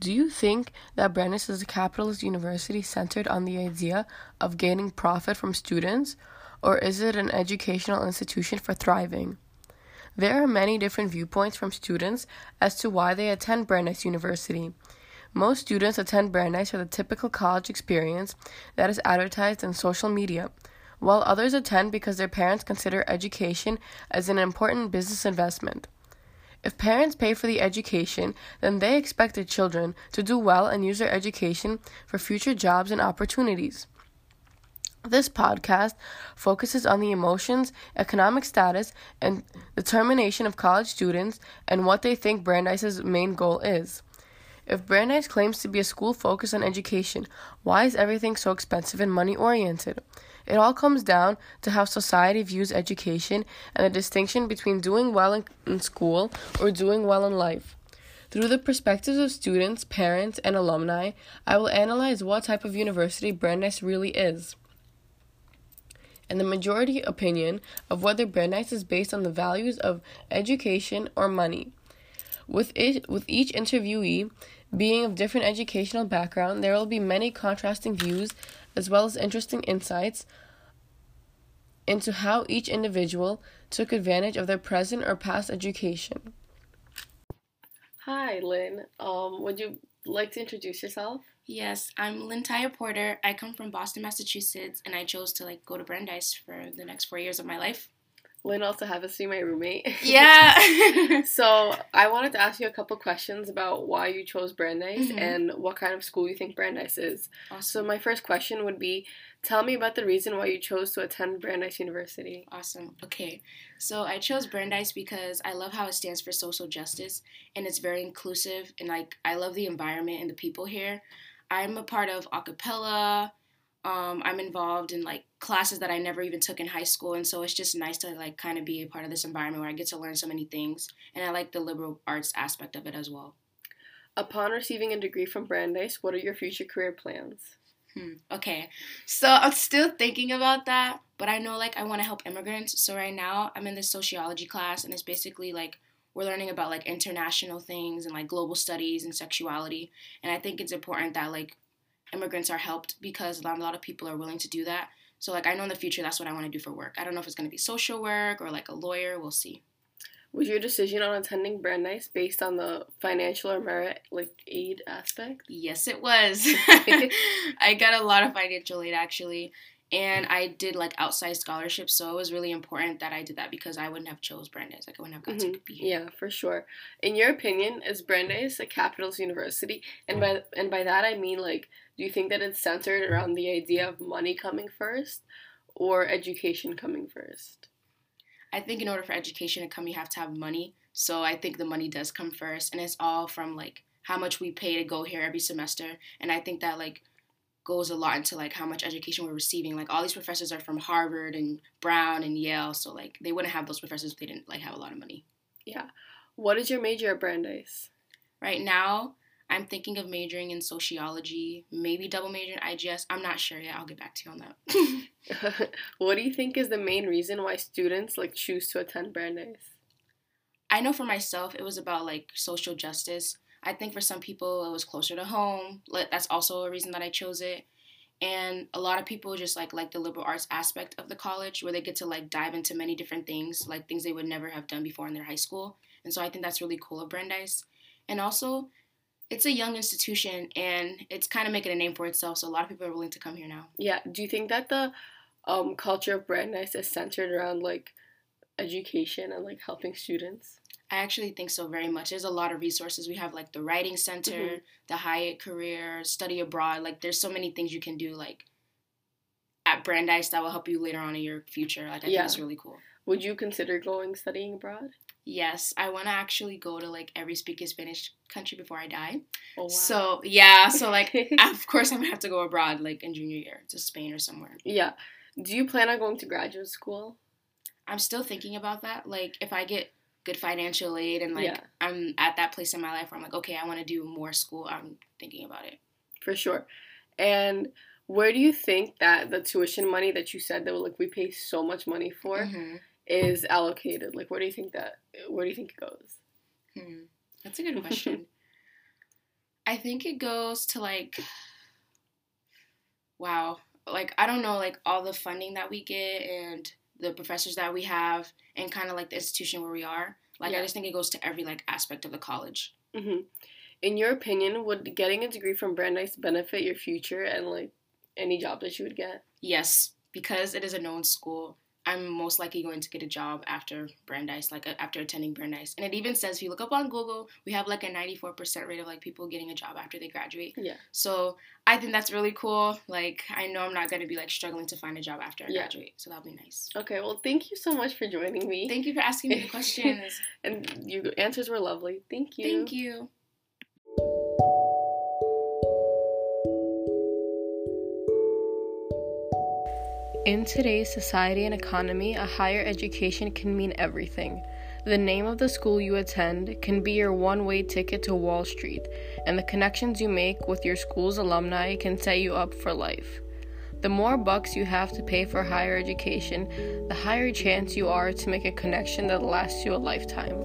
Do you think that Brandeis is a capitalist university centered on the idea of gaining profit from students, or is it an educational institution for thriving? There are many different viewpoints from students as to why they attend Brandeis University. Most students attend Brandeis for the typical college experience that is advertised in social media, while others attend because their parents consider education as an important business investment. If parents pay for the education, then they expect their children to do well and use their education for future jobs and opportunities. This podcast focuses on the emotions, economic status, and determination of college students and what they think Brandeis' main goal is. If Brandeis claims to be a school focused on education, why is everything so expensive and money-oriented? It all comes down to how society views education and the distinction between doing well in school or doing well in life. Through the perspectives of students, parents, and alumni, I will analyze what type of university Brandeis really is, and the majority opinion of whether Brandeis is based on the values of education or money. With each interviewee being of different educational background, there will be many contrasting views as well as interesting insights into how each individual took advantage of their present or past education. Hi, Lynn. Would you like to introduce yourself? Yes, I'm Lintaya Porter. I come from Boston, Massachusetts, and I chose to go to Brandeis for the next 4 years of my life. Lynn also happens to be my roommate. Yeah. So I wanted to ask you a couple questions about why you chose Brandeis and what kind of school you think Brandeis is. Awesome. So my first question would be, tell me about the reason why you chose to attend Brandeis University. Awesome. Okay. So I chose Brandeis because I love how it stands for social justice, and it's very inclusive, and I love the environment and the people here. I'm a part of a cappella. I'm involved in classes that I never even took in high school, and so it's just nice to kind of be a part of this environment where I get to learn so many things, and I like the liberal arts aspect of it as well. Upon receiving a degree from Brandeis, what are your future career plans? Okay, so I'm still thinking about that, but I know I want to help immigrants. So right now I'm in this sociology class, and it's basically we're learning about international things and global studies and sexuality, and I think it's important that immigrants are helped because not a lot of people are willing to do that. So I know in the future that's what I want to do for work. I don't know if it's going to be social work or a lawyer. We'll see. Was your decision on attending Brandeis based on the financial or merit aid aspect? Yes, it was. I got a lot of financial aid actually, and I did outside scholarships, so it was really important that I did that because I wouldn't have chose Brandeis. I wouldn't have got to be here. Yeah, for sure. In your opinion, is Brandeis a capitalist university? And by that I mean do you think that it's centered around the idea of money coming first or education coming first? I think in order for education to come, you have to have money. So I think the money does come first, and it's all from how much we pay to go here every semester. And I think that goes a lot into how much education we're receiving. All these professors are from Harvard and Brown and Yale, so they wouldn't have those professors if they didn't have a lot of money. Yeah. What is your major at Brandeis? Right now, I'm thinking of majoring in sociology, maybe double major in IGS. I'm not sure yet. I'll get back to you on that. What do you think is the main reason why students choose to attend Brandeis? I know for myself, it was about social justice. I think for some people it was closer to home. That's also a reason that I chose it. And a lot of people just like the liberal arts aspect of the college where they get to dive into many different things, things they would never have done before in their high school. And so I think that's really cool of Brandeis. And also, it's a young institution, and it's kind of making a name for itself, so a lot of people are willing to come here now. Yeah. Do you think that the culture of Brandeis is centered around education and helping students? I actually think so very much. There's a lot of resources. We have the Writing Center, the Hyatt Career, Study Abroad. There's so many things you can do at Brandeis that will help you later on in your future. I think it's really cool. Would you consider studying abroad? Yes, I want to actually go to every speaking Spanish country before I die. Oh, wow. So yeah, so of course I'm gonna have to go abroad in junior year to Spain or somewhere. Yeah. Do you plan on going to graduate school? I'm still thinking about that. If I get good financial aid and I'm at that place in my life where I'm okay, I want to do more school, I'm thinking about it. For sure. And where do you think that the tuition money that you said that we pay so much money for is allocated? Where do you think it goes? That's a good question. I think it goes to like, wow, like I don't know, like all the funding that we get and the professors that we have and kind of like the institution where we are. Like I just think it goes to every like aspect of the college. Mm-hmm. In your opinion, would getting a degree from Brandeis benefit your future and like any job that you would get? Yes, because it is a known school. I'm most likely going to get a job after Brandeis, like after attending Brandeis. And it even says, if you look up on Google, we have like a 94% rate of like people getting a job after they graduate. Yeah. So I think that's really cool. Like I know I'm not going to be like struggling to find a job after I graduate. So that'll be nice. Okay, well, thank you so much for joining me. Thank you for asking me the questions. And your answers were lovely. Thank you. Thank you. In today's society and economy, a higher education can mean everything. The name of the school you attend can be your one-way ticket to Wall Street, and the connections you make with your school's alumni can set you up for life. The more bucks you have to pay for higher education, the higher chance you are to make a connection that lasts you a lifetime.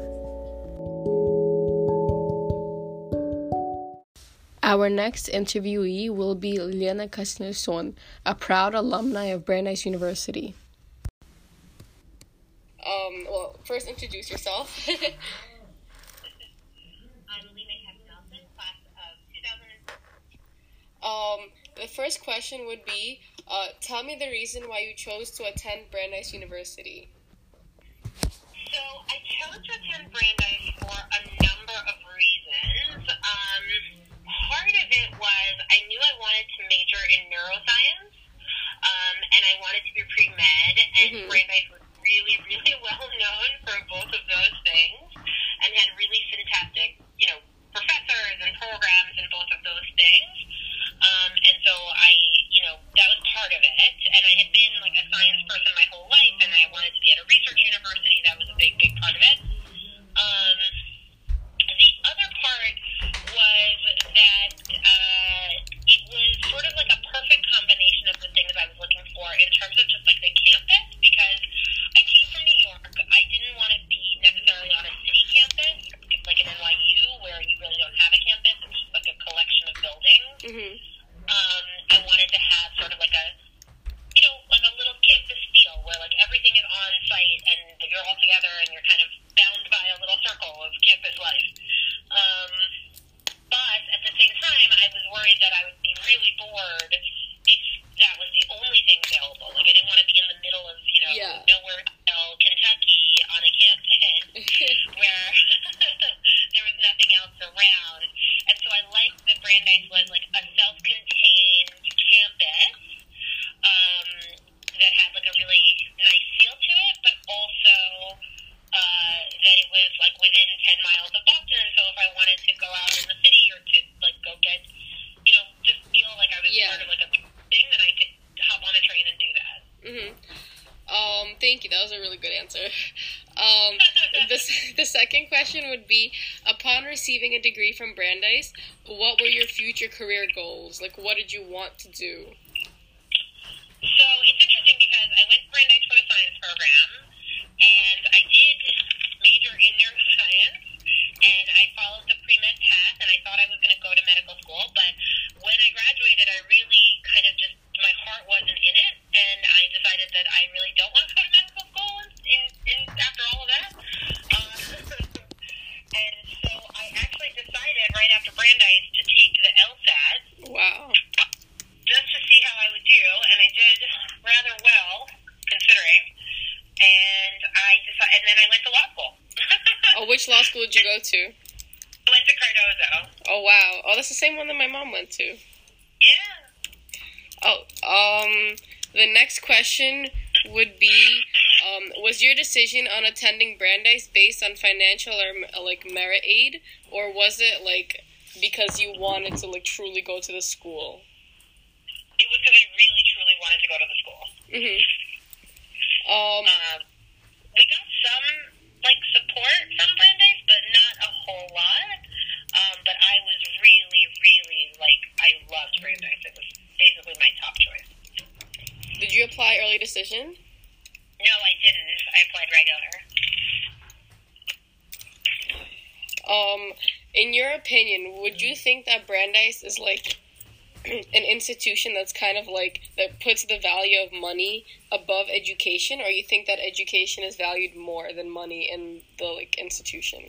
Our next interviewee will be Lena Kastnerson, a proud alumni of Brandeis University. Well, first introduce yourself. I'm Lena Kastnerson, class of 2000. The first question would be, tell me the reason why you chose to attend Brandeis University. So I chose to attend Brandeis for a number of reasons. Part of it was I knew I wanted to major in neuroscience, and I wanted to be pre-med, and Brandeis was really, really well known for both of those things, and had really fantastic, professors and programs in both of those things. And so that was part of it, and I had been like a science person my whole life, and I wanted to be at a research university. That was a big, big part of it. The other part was that it was sort of like a perfect combination of the things I was looking for in terms of just like the campus, because I came from New York. I didn't want to be necessarily on a city campus, like an NYU, where you really don't have a campus. It's just like a collection of buildings. I wanted to have sort of like a, like a little campus feel where like everything is on site and you're all together and you're kind of bound by a little circle of campus life. But at the same time, I was worried that I would be really bored if that was the only thing available. Like I didn't want to be in the middle of, nowhere, Kentucky on a campus where there was nothing else around. And so I liked that Brandeis was like a self-contained campus that had like a really nice feel to it, but also that it was like within 10 miles of Boston. So if I wanted to go out in the city or to like go get, just feel like I was part of like a big thing, then I could hop on a train and do that. Thank you. That was a really good answer. The second question would be, upon receiving a degree from Brandeis, what were your future career goals? Like, what did you want to do? So it's interesting because I went to Brandeis for the science program, and I did major in neuroscience, and I followed the pre-med path, and I thought I was going to go to medical school, but when I graduated, I really kind of just, my heart wasn't in it, and I decided that I really don't want to go to medical school after all of that. And so I actually decided right after Brandeis to take the LSAT. Wow. Just to see how I would do, and I did rather well, considering. And then I went to law school. Which law school did you go to? I went to Cardozo. Oh, wow. Oh, that's the same one that my mom went to. Yeah. The next question would be, was your decision on attending Brandeis based on financial or like merit aid, or was it like because you wanted to like truly go to the school? It was because I really truly wanted to go to the school. We got some like support from Brandeis, but not a whole lot. But I was really, really like I loved Brandeis. It was basically my top choice. Did you apply early decision? No, I didn't. I applied regular. in your opinion, would you think that Brandeis is like an institution that's kind of like that puts the value of money above education, or you think that education is valued more than money in the like institution?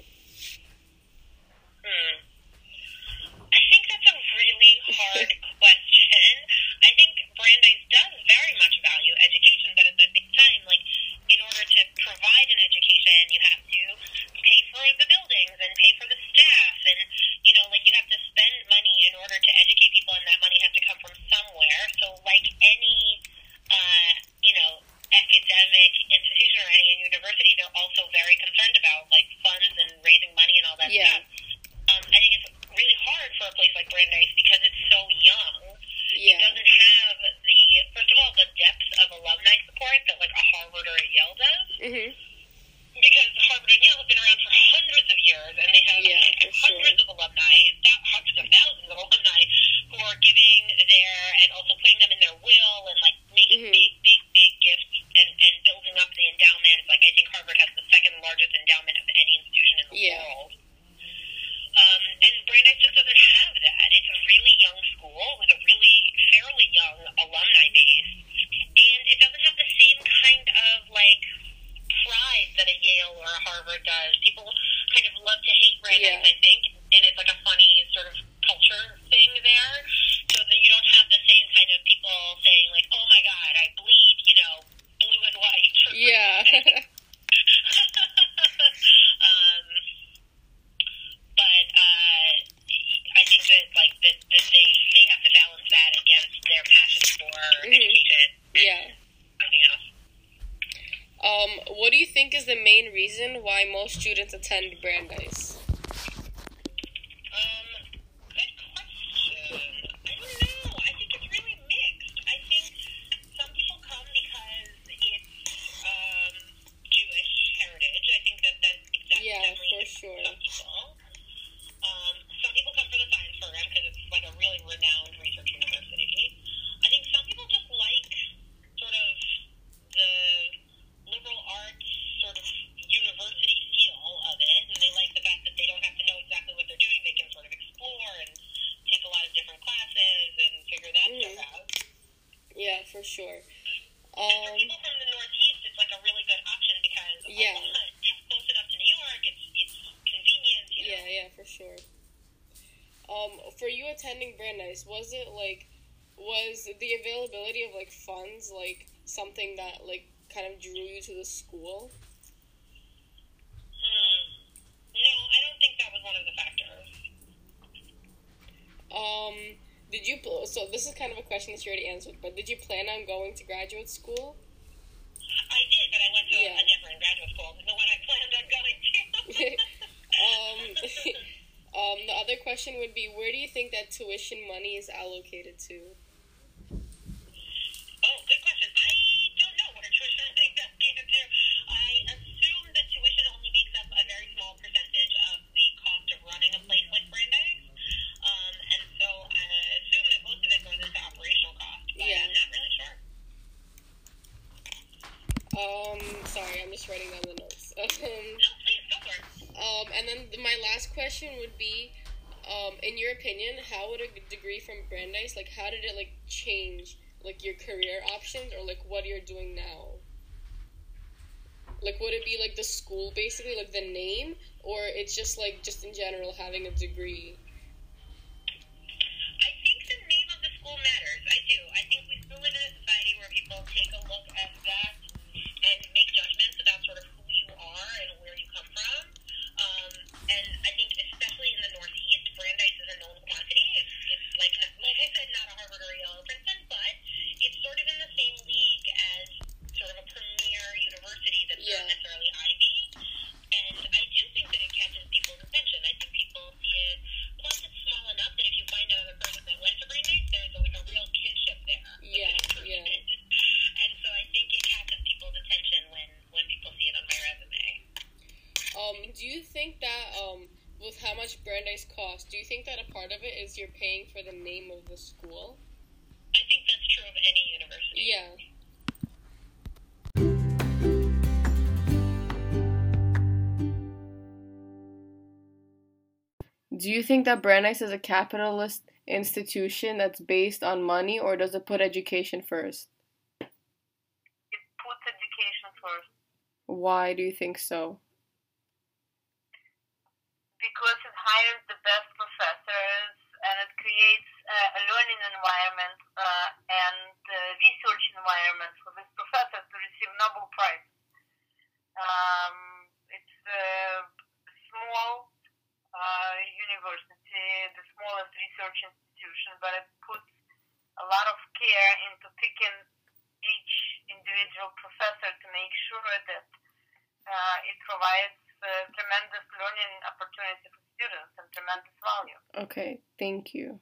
I think that's a really hard question. I think Brandeis does very much value education, but at the same time, like, in order to provide an education, you have to pay for the buildings and pay for the staff, and, you know, like, you have to spend money in order to educate people, and that money has to come from somewhere. So, like any, you know, academic institution or any university, they're also very concerned about, like, funds and raising money and all that stuff. I think it's really hard for a place like Brandeis because it's so young. It doesn't have first of all, the depth of alumni support that like a Harvard or a Yale does. Mm-hmm. Because Harvard and Yale have been around for hundreds of years, and they have hundreds of alumni, hundreds of thousands of alumni who are giving and also putting them in their will and like making big gifts and building up the endowments. Like I think Harvard has the second largest endowment of any institution in the world. And Brandeis just doesn't have that. It's a really young school with a really fairly young alumni base, and it doesn't have the same kind of like pride that a Yale or a Harvard does. People kind of love to hate Brandeis, I think, and it's like a funny sort of culture thing there, so that you don't have the same kind of people saying like, "Oh my God, I bleed," you know, blue and white. I think that like that they have to balance that against their passion for education and nothing else. What do you think is the main reason why most students attend Brandeis? Good question. I don't know. I think it's really mixed. I think some people come because it's Jewish heritage. I think that's definitely for sure. Some people. Some people come for the science program because it's like a really renowned research university. I think some people just like sort of the liberal arts sort of university feel of it, and they like the fact that they don't have to know exactly what they're doing. They can sort of explore and take a lot of different classes and figure that stuff out. Yeah, for sure. And for people from the Northeast, it's like a really good option because it's close enough to New York. It's convenient. You know? Yeah, for sure. For you attending Brandeis, was the availability of like funds like something that like kind of drew you to the school? No, I don't think that was one of the factors. Did you? So this is kind of a question that you already answered, but did you plan on going to graduate school? I did, but I went to a different graduate school. The one I planned on going to. The other question would be, where do you think that tuition money is allocated to? Oh, good question. I don't know where tuition money is allocated to. I assume that tuition only makes up a very small percentage of the cost of running a place like Brandeis. And so I assume that most of it goes into operational costs, but I'm not really sure. Sorry, I'm just writing down the notes. No, please, go for it. And then my last question would be, in your opinion, how would a degree from Brandeis, like, how did it, like, change, like, your career options, or, like, what you're doing now? Like, would it be, like, the school, basically, like, the name, or it's just, like, just in general, having a degree? I think the name of the school matters. I do. I think we still live in a society where people take a look at that and make judgments about sort of who you are and where you come from. And I think especially in the Northeast, Brandeis is a known quantity. It's like I said, not a Harvard or a Yale or Princeton, but it's sort of in the same league as sort of a premier university that's not necessarily Ivy. And I do think that it catches people's attention. I think people see it. Plus, it's small enough that if you find another person that went to Brandeis, there's like a real kinship there. And so I think it catches people's attention when people see it on my resume. Do you think that, with how much Brandeis costs, do you think that a part of it is you're paying for the name of the school? I think that's true of any university. Yeah. Do you think that Brandeis is a capitalist institution that's based on money, or does it put education first? It puts education first Why do you think so? because it hires the best professors and it creates a learning environment and research environment for these professors to receive Nobel Prize. It's a small university, the smallest research institution, but it puts a lot of care into picking each individual professor to make sure that it provides tremendous learning opportunity for students and tremendous value. Okay, thank you.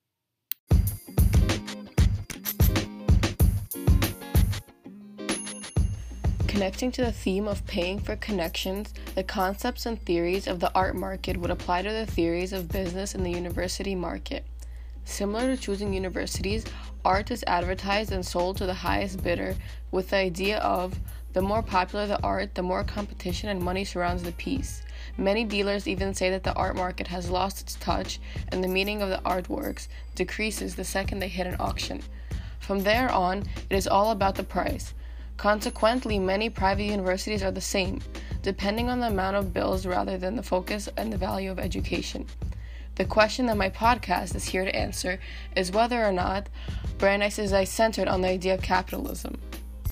Connecting to the theme of paying for connections, the concepts and theories of the art market would apply to the theories of business in the university market. Similar to choosing universities, art is advertised and sold to the highest bidder with the idea of the more popular the art, the more competition and money surrounds the piece. Many dealers even say that the art market has lost its touch and the meaning of the artworks decreases the second they hit an auction. From there on, it is all about the price. Consequently, many private universities are the same, depending on the amount of bills rather than the focus and the value of education. The question that my podcast is here to answer is whether or not Brandeis is centered on the idea of capitalism.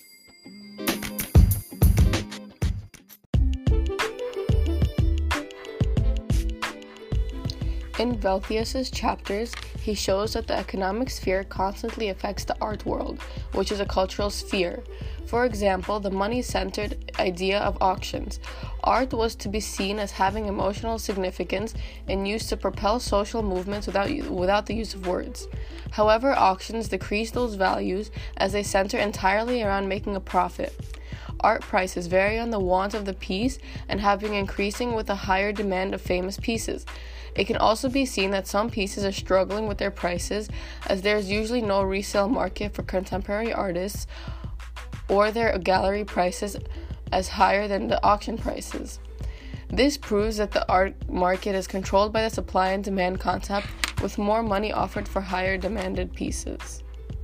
In Velthius's chapters, he shows that the economic sphere constantly affects the art world, which is a cultural sphere. For example, the money-centered idea of auctions. Art was to be seen as having emotional significance and used to propel social movements without the use of words. However, auctions decrease those values as they center entirely around making a profit. Art prices vary on the want of the piece and have been increasing with a higher demand of famous pieces. It can also be seen that some pieces are struggling with their prices as there is usually no resale market for contemporary artists or their gallery prices as higher than the auction prices. This proves that the art market is controlled by the supply and demand concept with more money offered for higher demanded pieces.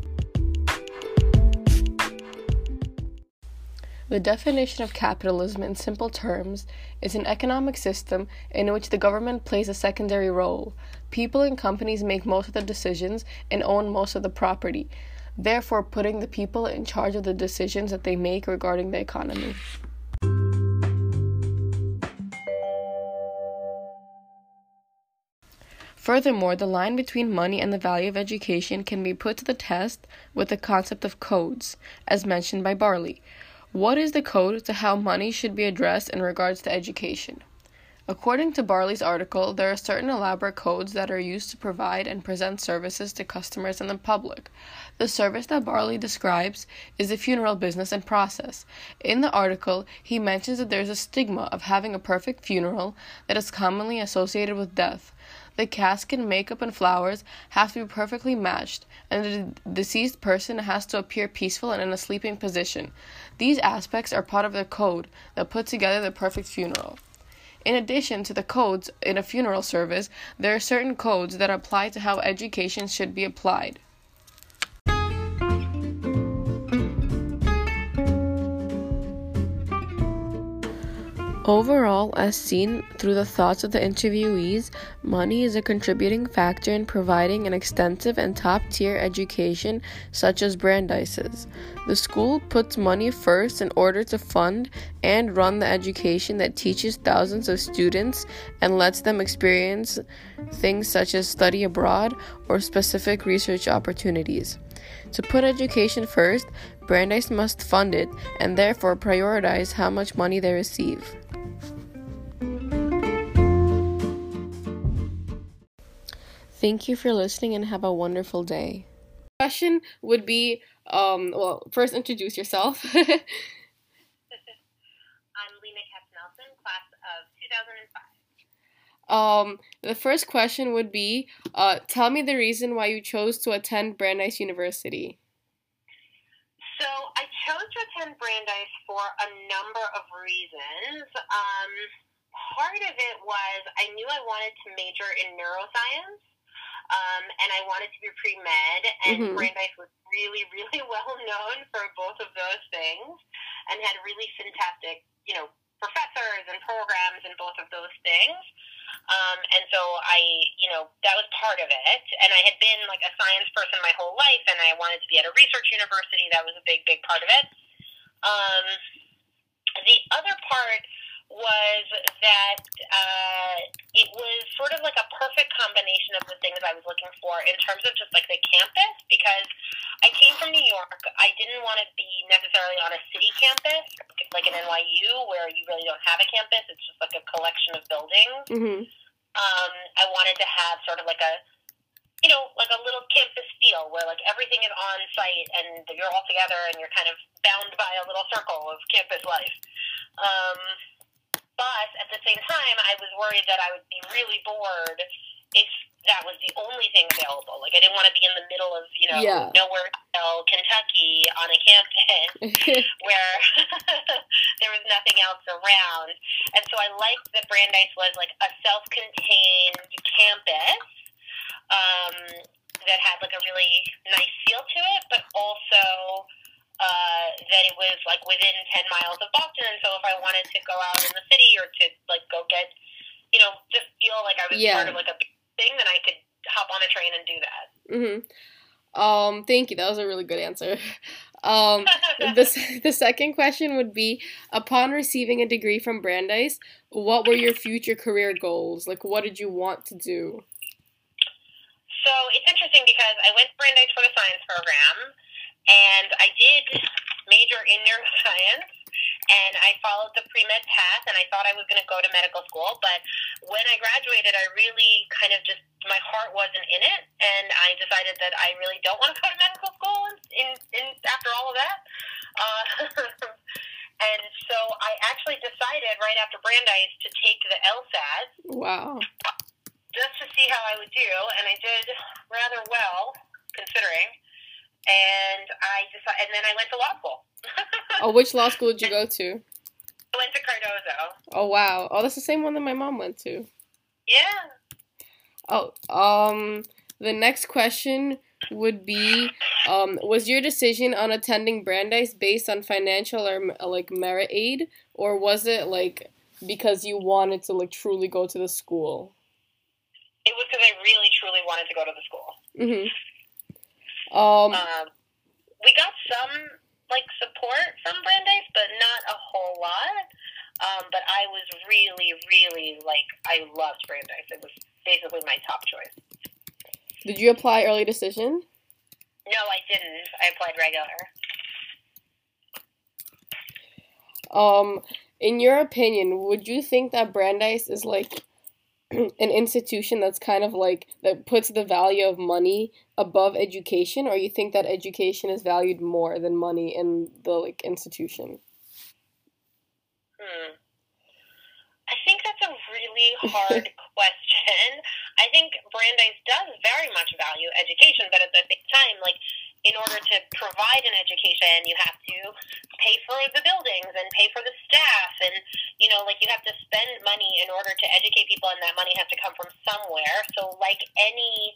The definition of capitalism in simple terms is an economic system in which the government plays a secondary role. People and companies make most of the decisions and own most of the property, therefore putting the people in charge of the decisions that they make regarding the economy. Furthermore, the line between money and the value of education can be put to the test with the concept of codes, as mentioned by Barley. What is the code to how money should be addressed in regards to education? According to Barley's article, there are certain elaborate codes that are used to provide and present services to customers and the public. The service that Barley describes is the funeral business and process. In the article, he mentions that there is a stigma of having a perfect funeral that is commonly associated with death. The casket, makeup, and flowers have to be perfectly matched, and the deceased person has to appear peaceful and in a sleeping position. These aspects are part of the code that put together the perfect funeral. In addition to the codes in a funeral service, there are certain codes that apply to how education should be applied. Overall, as seen through the thoughts of the interviewees, money is a contributing factor in providing an extensive and top-tier education such as Brandeis's. The school puts money first in order to fund and run the education that teaches thousands of students and lets them experience things such as study abroad or specific research opportunities. To put education first, Brandeis must fund it and therefore prioritize how much money they receive. Thank you for listening and have a wonderful day. Question would be, first introduce yourself. I'm Lena Katz-Nelson, class of 2005. The first question would be, tell me the reason why you chose to attend Brandeis University. So I chose to attend Brandeis for a number of reasons. part of it was I knew I wanted to major in neuroscience, and I wanted to be pre-med, and Mm-hmm. Brandeis was really, really well known for both of those things and had really fantastic, professors and programs in both of those things. And so that was part of it. And I had been like a science person my whole life, and I wanted to be at a research university. That was a big, big part of it. The other part was that it was sort of like a perfect combination of the things I was looking for in terms of just like the campus, because I came from New York. I didn't want to be necessarily on a city campus like an NYU where you really don't have a campus. It's just like a collection of buildings. Mm-hmm. I wanted to have sort of like a little campus feel where like everything is on site and you're all together and you're kind of bound by a little circle of campus life. But at the same time, I was worried that I would be really bored if that was the only thing available. Like I didn't want to be in the middle of, nowhere, Kentucky on a campus where there was nothing else around. And so I liked that Brandeis was like a self-contained campus that had like a really nice feel to it, but also that it was like within 10 miles of Boston. And so if I wanted to go out in the city or to like go get, just feel like I was part of like a big thing, then I could hop on a train and do that. Mm-hmm. Thank you. That was a really good answer. The second question would be, upon receiving a degree from Brandeis, what were your future career goals? Like, what did you want to do? So it's interesting because I went to Brandeis for the science program, and I did major in neuroscience, and I followed the pre-med path, and I thought I was going to go to medical school. But when I graduated, I really kind of just, my heart wasn't in it, and I decided that I really don't want to go to medical school after all of that. And so I actually decided right after Brandeis to take the LSAT. Wow. Just to see how I would do, and I did rather well, considering. And then I went to law school. Oh, which law school did you go to? I went to Cardozo. Oh, wow. Oh, that's the same one that my mom went to. Yeah. Oh, the next question would be, was your decision on attending Brandeis based on financial or like merit aid, or was it like because you wanted to like truly go to the school? It was because I really, truly wanted to go to the school. Mm-hmm. We got some, like, support from Brandeis, but not a whole lot. But I was really, really, like, I loved Brandeis. It was basically my top choice. Did you apply early decision? No, I didn't. I applied regular. In your opinion, would you think that Brandeis is, like, an institution that's kind of like, that puts the value of money above education, or you think that education is valued more than money in the like institution? I think that's a really hard question. I think Brandeis does very much value education, but at the same time, like, in order to provide an education, you have to pay for the buildings and pay for the staff, and, like, you have to spend money in order to educate people, and that money has to come from somewhere. So, like any,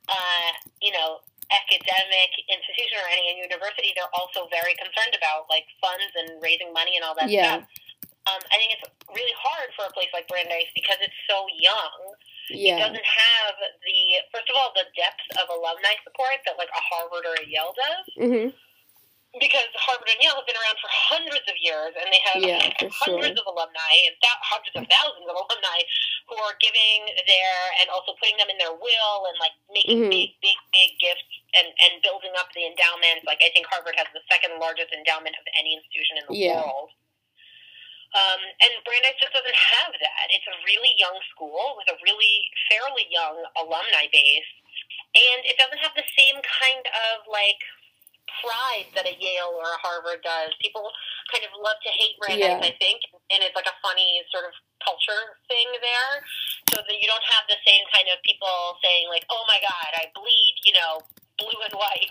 academic institution or any university, they're also very concerned about, like, funds and raising money and all that stuff. I think it's really hard for a place like Brandeis because it's so young. It doesn't have first of all, the depth of alumni support that, like, a Harvard or a Yale does. Mm-hmm. Because Harvard and Yale have been around for hundreds of years, and they have hundreds of alumni and hundreds of thousands of alumni who are giving and also putting them in their will and, like, making big, big, big gifts and building up the endowments. Like, I think Harvard has the second largest endowment of any institution in the world. And Brandeis just doesn't have that. It's a really young school with a really fairly young alumni base, and it doesn't have the same kind of, like, pride that a Yale or a Harvard does. People kind of love to hate Brandeis, I think, and it's like a funny sort of culture thing there, so that you don't have the same kind of people saying, like, oh my God, I bleed, blue and white.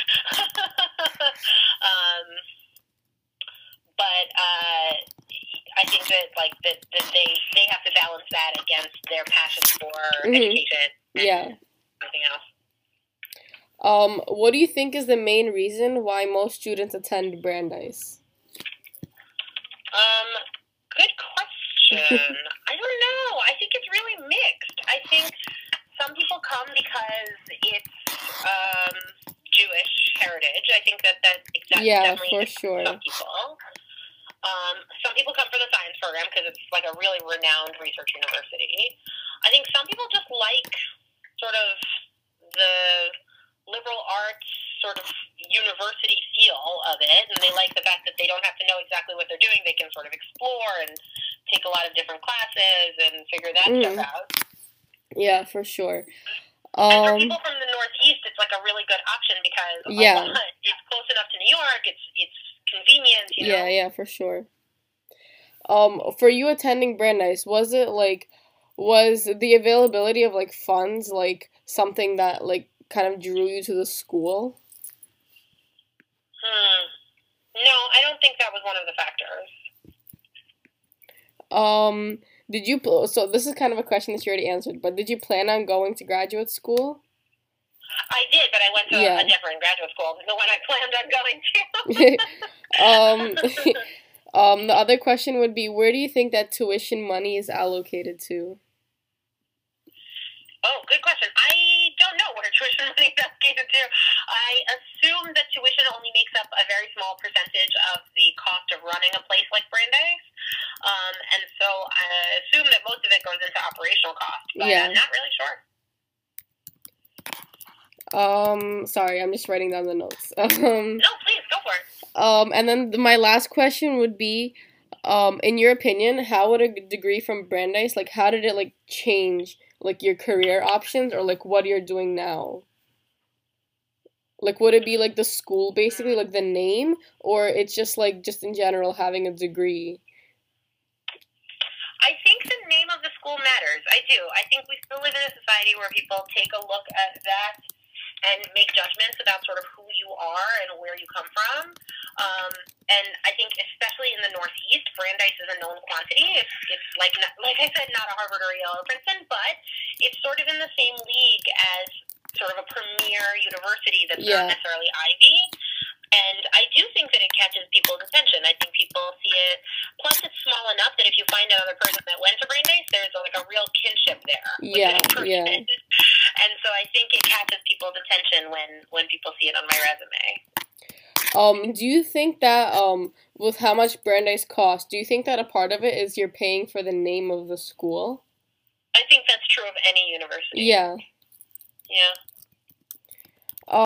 But I think that like that they have to balance that against their passion for education and everything else. What do you think is the main reason why most students attend Brandeis? Good question. I don't know. I think it's really mixed. I think some people come because it's Jewish heritage. I think that definitely for is sure. some people. Some people come for the science program because it's like a really renowned research university. I think some people just like sort of the liberal arts sort of university feel of it, and they like the fact that they don't have to know exactly what they're doing. They can sort of explore and take a lot of different classes and figure that stuff out. Yeah, for sure. And for people from the Northeast, it's like a really good option because it's close enough to New York. It's convenient. You know? Yeah, for sure. For you attending Brandeis, was the availability of like funds like something that like kind of drew you to the school? No, I don't think that was one of the factors. So this is kind of a question that you already answered, but did you plan on going to graduate school? I did, but I went to a different graduate school than the one I planned on going to. The other question would be, where do you think that tuition money is allocated to? Oh, good question. I don't know where tuition money is allocated to. I assume that tuition only makes up a very small percentage of the cost of running a place like Brandeis. And so I assume that most of it goes into operational costs, but I'm not really sure. Sorry, I'm just writing down the notes. No, please, go for it. And then my last question would be, in your opinion, how would a degree from Brandeis, like, how did it, like, change, like, your career options, or, like, what you're doing now? Like, would it be, like, the school, basically, like, the name, or it's just, like, just in general having a degree? I think the name of the school matters. I do. I think we still live in a society where people take a look at that and make judgments about sort of who you are and where you come from. And I think especially in the Northeast, Brandeis is a known quantity. It's like I said, not a Harvard or Yale or Princeton, but it's sort of in the same league as sort of a premier university that's not necessarily Ivy. And I do think that it catches people's attention. I think people see it. Plus, it's small enough that if you find another person that went to Brandeis, there's like a real kinship there. Yeah. And so I think it catches people's attention when people see it on my resume. Do you think that with how much Brandeis costs, do you think that a part of it is you're paying for the name of the school? I think that's true of any university. Yeah. Yeah.